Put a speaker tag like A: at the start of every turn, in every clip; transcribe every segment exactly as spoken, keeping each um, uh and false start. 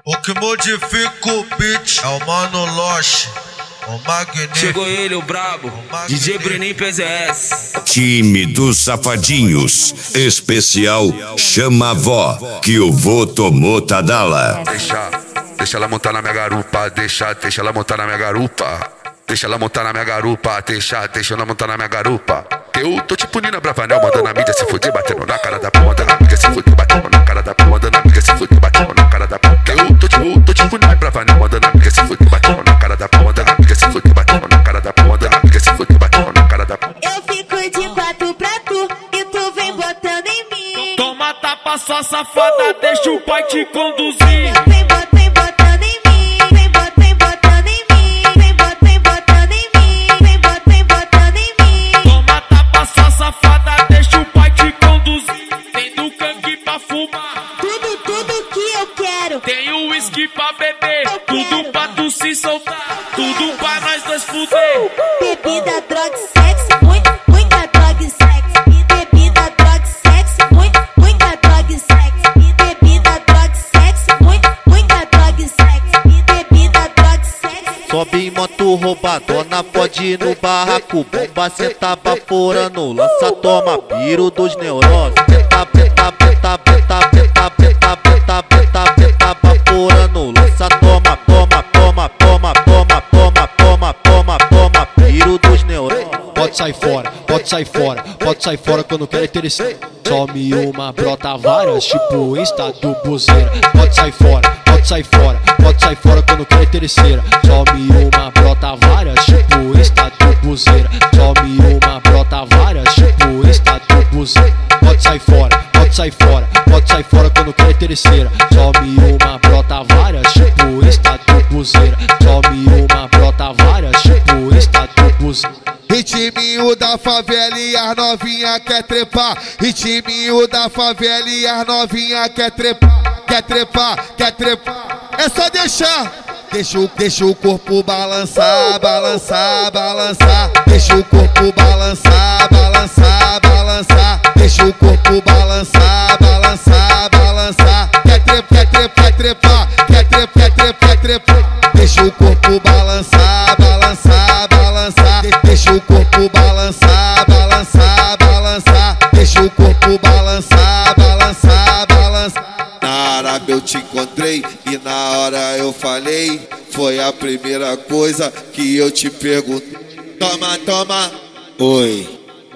A: O que modifica o beat é o Mano Loche, o magnífico.
B: Chegou ele, o brabo, o D J Bruninho P Z S.
C: Time dos Safadinhos, especial Chama a Vó, que o vô tomou Tadala.
D: Deixa, deixa ela montar na minha garupa, deixa, deixa ela montar na minha garupa. Deixa ela montar na minha garupa, deixa, deixa ela montar na minha garupa. Eu tô tipo Nina Bravanel, mandando a mídia se fuder, batendo na cara da porra, mandando a mídia se fuder, batendo na cara da porra, mandando a mídia se fuder, batendo na cara da porra. Eu tô tipo, tô tipo Nina Bravanel, mandando a mídia se fuder, batendo na cara da porra, mandando a mídia se fuder, batendo na cara da porra, mandando a mídia se fuder, batendo na cara da porra.
E: Eu fico de quatro pra tu e tu vem botando em mim.
B: Toma tapa, sua safada, deixa o pai te conduzir.
E: Vem botando, vem botando em mim, vem botando, vem botando em mim, vem botando, vem botando em mim, vem botando, vem botando em mim.
B: Toma tapa, sua safada, deixa o pai te conduzir. Tem do cangue pra fumar,
E: Tudo, tudo que eu quero.
B: tem o uísque pra beber,
E: Eu
B: tudo
E: quero.
B: pra tu se soltar, tudo pra nós dois fuder.
E: Bebida, droga e sexo, muita, muita droga e sexo. Bebida, droga e sexo, muita, muita droga e sexo. Bebida, droga e sexo, muita, muita droga e sexo. Bebida, droga e sexo.
F: Sobe em moto roubadona, pode ir no barraco. Bomba senta baforando, lança toma, piro dos neurônios. Beta, beta, beta, beta, beta, beta, beta, beta, beta, baforando, lança toma, toma, toma, toma, toma, toma, toma, toma, toma, piro dos neurônios.
G: Pode sair fora, pode sair fora, pode sair fora quando quer interessar. Some uma, brota várias, tipo Insta do buzeira. Pode sair fora, pode sair fora, pode sair fora quando quer terceira. Some uma, brota várias, tipo Insta do buzeira. Some uma, brota várias, tipo Insta do buzeira. Pode sair fora, pode sair fora, pode sair fora quando quer terceira. Some uma, brota várias, tipo Insta do buzeira. Some uma, brota várias, tipo Insta do buzeira.
H: Ritminho da favela e as novinha quer trepar. Ritminho da favela e as novinha quer trepar. Quer trepar, quer trepar. É só deixar. Deixa o, deixa o corpo balançar, balançar, balançar. Deixa o corpo balançar, balançar, balançar. Deixa o corpo balançar, balançar, balançar. Quer trepar, quer trepar, quer trepar. Quer trepar, quer trepar, quer trepar. Deixa o corpo balançar, balançar, balançar. Deixa o corpo balançar, balançar, balançar. Deixa o corpo balançar, balançar, balançar. Na Arábia eu te encontrei e na hora eu falei. Foi a primeira coisa que eu te perguntei. Toma, toma. Oi,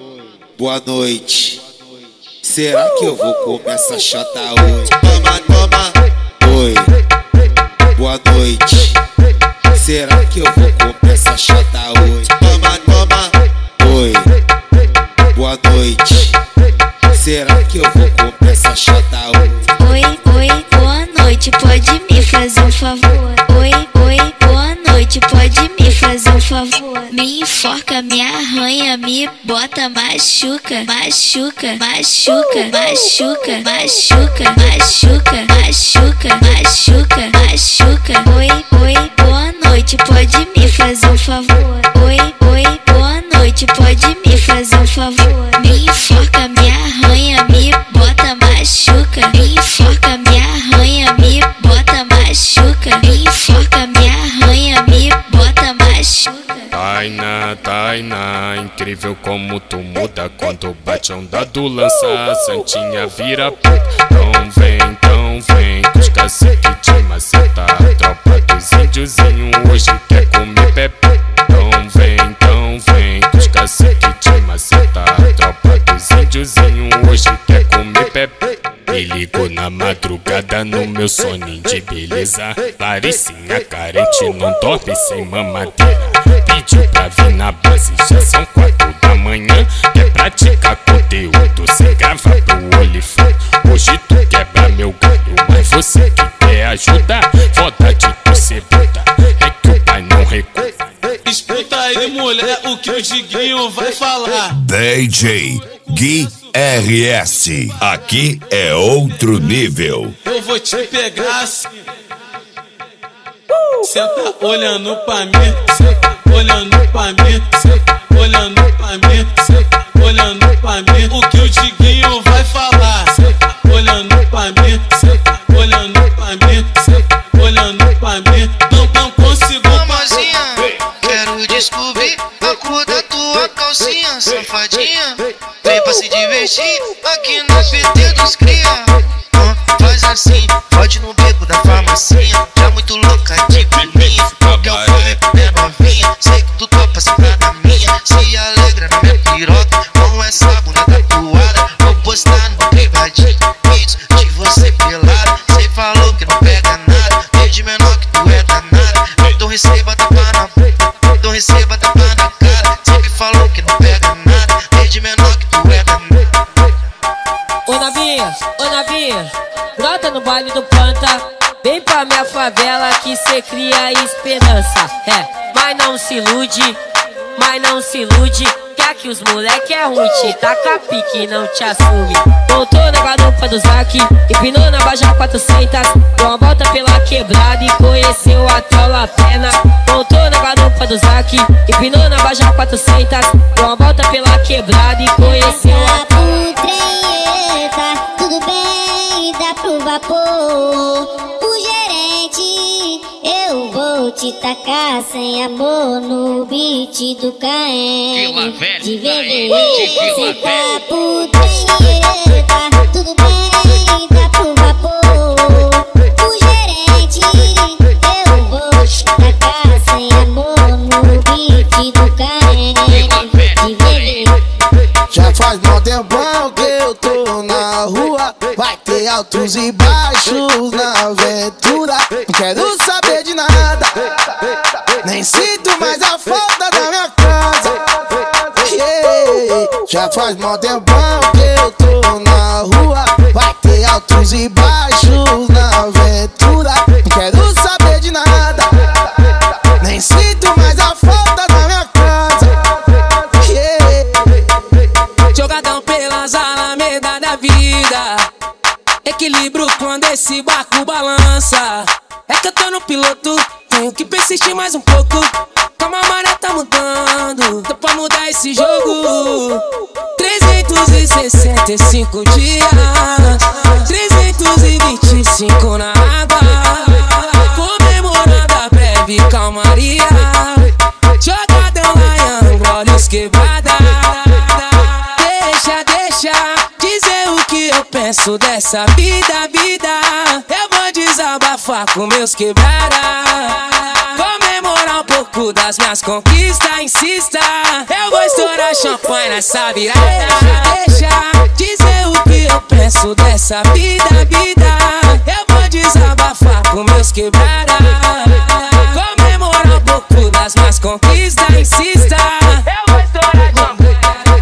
H: boa noite. Será que eu vou comer essa chata hoje? Toma, toma. Oi, boa noite. Será que eu vou comer essa chata hoje? Toma, toma. Oi, boa noite. Será que eu vou comer essa chata hoje?
I: Oi, oi, boa noite, pode me fazer um favor? Oi, oi, boa noite, pode me fazer um favor? Me enforca, me arranha, me bota, machuca, machuca, machuca, machuca, machuca, machuca, machuca, machuca, machuca. Oi, oi, boa noite, pode me fazer um favor? Oi, oi, boa noite, pode me fazer um favor? Me enforca, me arranha, me bota, machuca. Me enforca, me arranha, me bota, machuca. Me enforca, me arranha, me bota, machuca.
J: Tainá, Tainá, incrível como tu muda quando bate onda do lança, a santinha vira puta. Então vem, então vem, que os cacique te maceta. A tropa dos índiozinho hoje quer comer pepe. Então vem, então vem, que os cacique te maceta. A tropa dos índiozinho hoje quer comer pepe. Me ligou na madrugada no meu soninho de beleza. Laricinha carente não dorme sem mamadeira. Pediu pra vir na base, já são quatro da manhã. Quer praticar conteúdo, cê grava pro olifante. Hoje tu quebra meu galho, mas você que quer ajuda, foda de tu ser puta, é que o pai não recusa.
B: Escuta aí, mulher, o que o Diguinho vai falar.
C: D J Gui R S, aqui é outro nível.
B: Eu vou te pegar assim. Senta olhando pra mim, senta olhando pra mim, senta olhando pra mim, senta olhando pra mim. O que o Diguinho vai falar? Senta olhando pra mim, senta olhando pra mim, senta mim, não, não consigo
K: Mamazinha, quero descobrir a cor da tua calcinha, safadinha. Vem pra se divertir aqui no P T dos cria. Ah, faz assim, pode no beco da farmacinha. Já muito louca de pininha, porque eu fui é novinha. Sei que tu topa sentar na minha, se alegra na minha piroca com essa bunda tatuada. Vou postar no privadinho vídeos de você pelada. Cê falou que não pega nada, desde menor que tu é danada. Então receba tapa na boca, então receba tapa na cara. Sempre falou que não pega nada, desde menor que tu é danada.
L: Ô novinha, ô novinha, brota no baile do Panta. Vem pra minha favela que cê cria esperança. É, mas não se ilude, mas não se ilude, que aqui os moleque é ruim, te taca pique e não te assume. Voltou na garupa do Zac, empinou na Baja quatrocentos, deu uma volta pela quebrada e conheceu até o La Pena. Voltou na garupa do Zac, empinou na Baja quatrocentos, deu uma volta pela quebrada e conheceu até o La Pena.
E: Tudo bem, dá pro vapor. O gerente, eu vou te tacar sem amor no beat do Caem. De V V, sem papo treta. Tudo bem, dá pro vapor. O gerente, eu vou te tacar sem amor no beat do Caem. De V V.
M: Já faz mó tempão que eu tô na rua. Vai ter altos e baixos na aventura. Não quero saber de nada, nem sinto mais a falta da minha casa. Yeah. Já faz mó tempão que eu tô na rua. Vai ter altos e baixos na aventura. Não quero saber de nada, nem sinto mais a falta da minha casa. Yeah.
L: Jogadão pelas alamedas da vida, equilíbrio quando esse barco balança. É que eu tô no piloto, tenho que persistir mais um pouco. Como a maré tá mudando, tô pra mudar esse jogo. trezentos e sessenta e cinco dias, trezentos e vinte e cinco na água, comemorando a breve calmaria. Jogadão Lion, olhos quebrada. Deixa, deixa dizer o que eu penso dessa vida, vida. Eu vou desabafar com meus quebrada, comemorar um pouco das minhas conquistas. Insista, eu vou estourar champanhe nessa virada. Deixa, deixa dizer o que eu penso dessa vida, vida. Eu vou desabafar com meus quebrada, comemorar um pouco das minhas conquistas. Insista, eu vou estourar champanhe.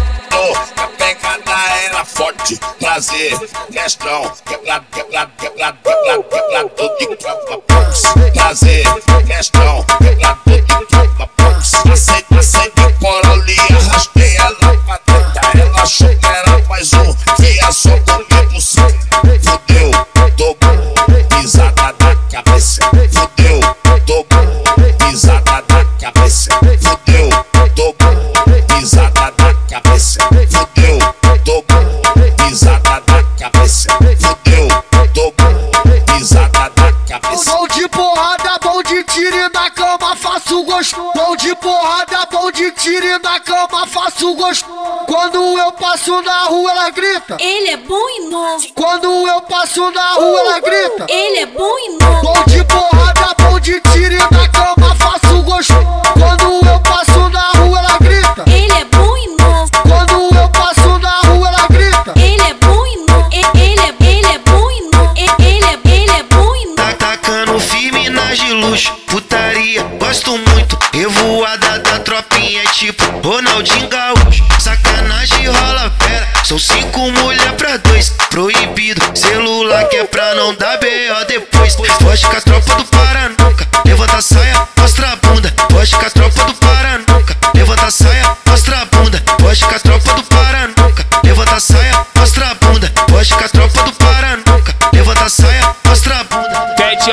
N: A pegada era forte, prazer, questão, quebrado, quebrado, quebrado, quebrado, quebrado, todo de cravo, prazer, questão, quebrado, todo de cravo, passei, passei de corolia, arrastei ela pra dentro, ela achou que era mais um, que ia só comigo, fudeu, dobrou, pisada da cabeça, fudeu, dobrou, pisada da cabeça, fudeu, dobrou, pisada da cabeça, fudeu, dobrou, pisada da cabeça, fudeu, dobrou, pisada da cabeça.
H: Bom de porrada, bom de tiro e na cama faço gosto. Bom de porrada, bom de tiro e na cama faço gosto. Quando eu passo na rua ela grita,
E: Ele é bom e novo.
H: quando eu passo na rua ela grita,
E: Ele é bom e novo.
H: bom de porrada, bom de tiro e na cama faço gosto. Quando eu passo na rua ela grita,
E: Ele é bom e novo.
H: quando eu passo na rua ela grita,
E: Ele é bom e novo. Ele é, ele é bom e novo. Ele é, ele é bom e novo.
K: Tá tacando firme nas de luxo, putaria, gosto muito. Revoada da tropinha é tipo Ronaldinho Gaúcho. Sacanagem rola fera, são cinco mulher pra dois. Proibido, celular que é pra não dar B O depois. Foge com a tropa do Paranuca, levanta a saia, mostra a bunda. Foge com a tropa do Paranuca, levanta a saia, mostra a bunda. Foge com a tropa do Paranuca, levanta a saia, mostra a bunda. Foge com a tropa do Paranuca, levanta a saia, mostra a bunda.
J: Sete horinhas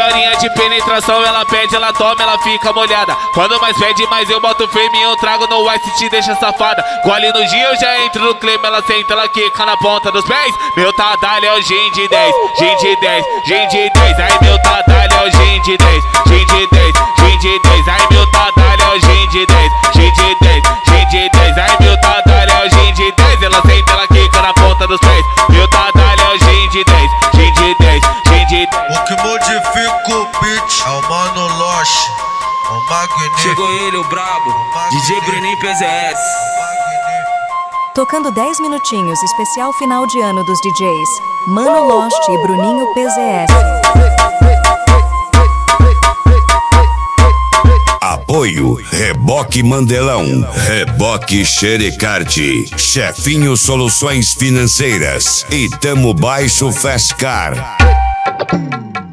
O: de penetração, ela pede, ela toma, ela fica molhada. Quando mais pede, mais eu boto firme, eu trago no ice e te deixa safada. Gole no dia, eu já entro no clima, ela senta, ela quica na ponta dos pés. Meu tadalho é o gin de dez, gin de dez, gin de dez. Ai, meu tadalho é o gin de dez, gin de dez, gin de dez. Ai, meu tadalho é o gin de dez, gin de dez, gin de dez. Ai, meu tadalho é o gin de dez, ela senta, ela quica na ponta dos pés. Meu tadalho é o gin de dez, gin de dez, gin de dez.
A: O que modifica o beat é o Mano Loche, o Magnífico.
P: Chegou ele, o brabo, D J Bruninho P Z S.
Q: Tocando dez minutinhos, especial final de ano dos D Js Mano Loche e Bruninho P Z S.
C: Apoio Reboque Mandelão, Reboque Xerecard, Chefinho Soluções Financeiras e Tamo Baixo Fescar.